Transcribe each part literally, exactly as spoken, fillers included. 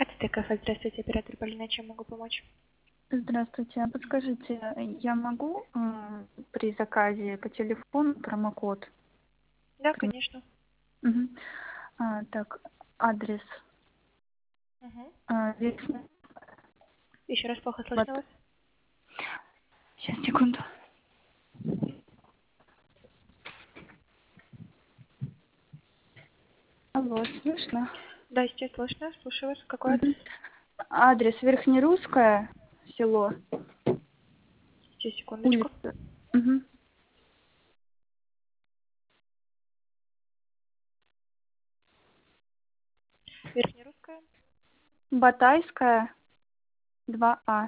АЦТКФ, здравствуйте, оператор Полина, чем могу помочь? Здравствуйте. А подскажите, я могу э, при заказе по телефону промокод? Да, При- конечно. Мгм. А, так, адрес. Угу. А, Верхний- Еще раз плохо вот. слышно вас? Сейчас, секунду. Алло, слышно? Да, сейчас слышно, слушаю вас. Какой адрес? Мгм. Адрес Верхнерусское, село, Сейчас, секундочку. улица. Мгм. Верхнерусская. Батайская, два А.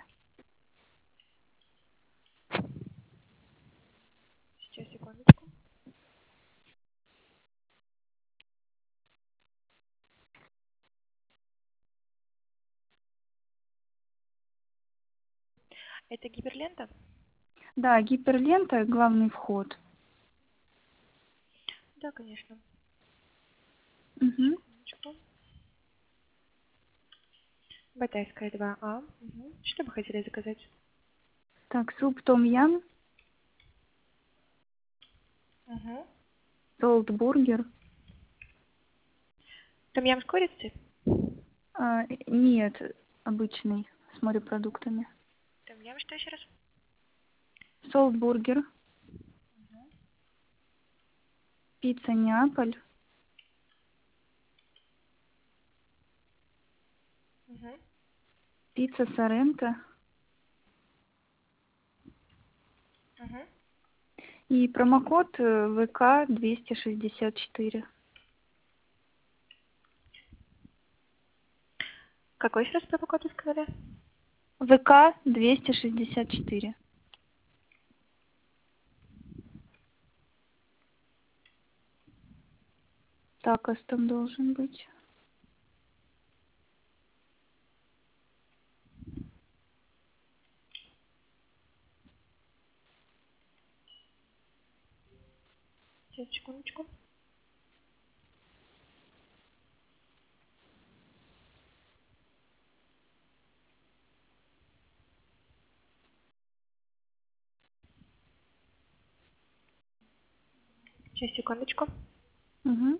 Сейчас, секундочку. Это гиперлента? Да, гиперлента, главный вход. Да, конечно. Мгм. Секундочку. Батайская два А. Угу. Что бы хотели заказать? Так, суп том-ям, Угу. солт-бургер. Том-ям с курицей? А, нет, обычный, с морепродуктами. Том-ям что еще раз? Солт-бургер, пицца Неаполь, Угу. пицца Соренто Угу. и промокод э, ВК двести шестьдесят четыре. Какой сейчас промокод вы сказали? ВК двести шестьдесят четыре. Такос там должен быть. Сейчас, секундочку. Сейчас, секундочку. Угу.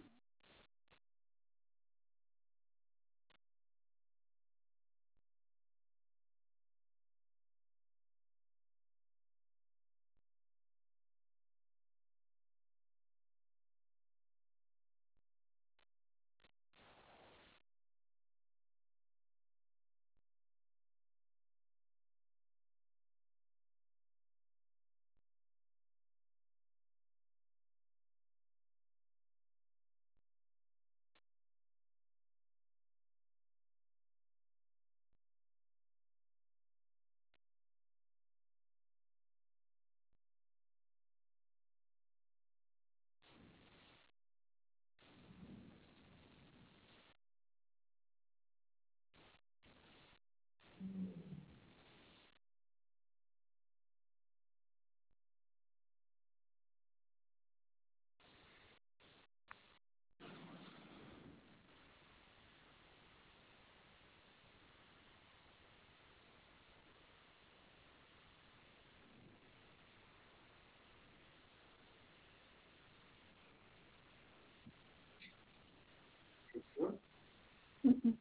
Мгм.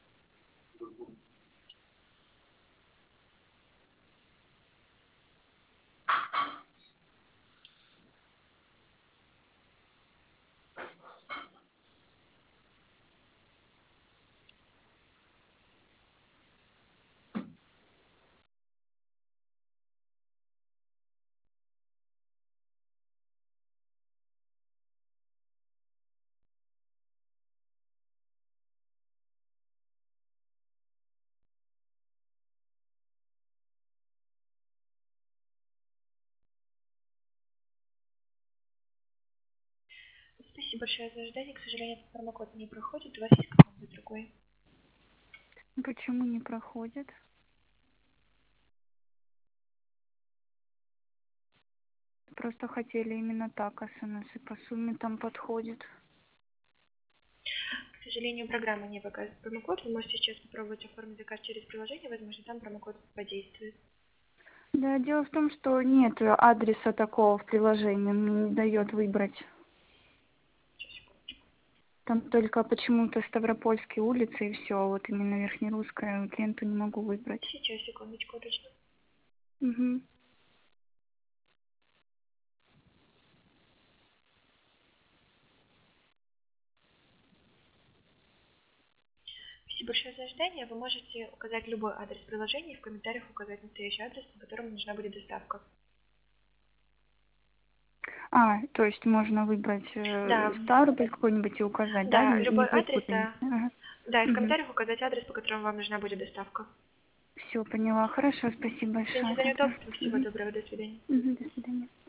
Спасибо большое за ожидание. К сожалению, этот промокод не проходит. У вас есть какой-нибудь другой? Почему не проходит? Просто хотели именно такосы, у нас и по сумме там подходит. К сожалению, программа не показывает промокод. Вы можете сейчас попробовать оформить заказ через приложение, возможно, там промокод подействует. Да, дело в том, что нет адреса такого в приложении, он мне не дает выбрать. Там только почему-то Ставропольские улицы и все, вот именно Верхнерусская ленту не могу выбрать. Сейчас, секундочку, уточню. Угу. Спасибо большое за ожидание. Вы можете указать любой адрес приложения и в комментариях указать настоящий адрес, по которому нужна будет доставка. А, то есть можно выбрать Да, э, Ставрополь какой-нибудь и указать, да, да, не, не любой адрес, перепутать? да. Ага. Да, и в Угу. комментариях указать адрес, по которому вам нужна будет доставка. Все, поняла. Хорошо, спасибо Извините большое за тогда. неудобство. Всего Угу. доброго, до свидания. Угу, до свидания.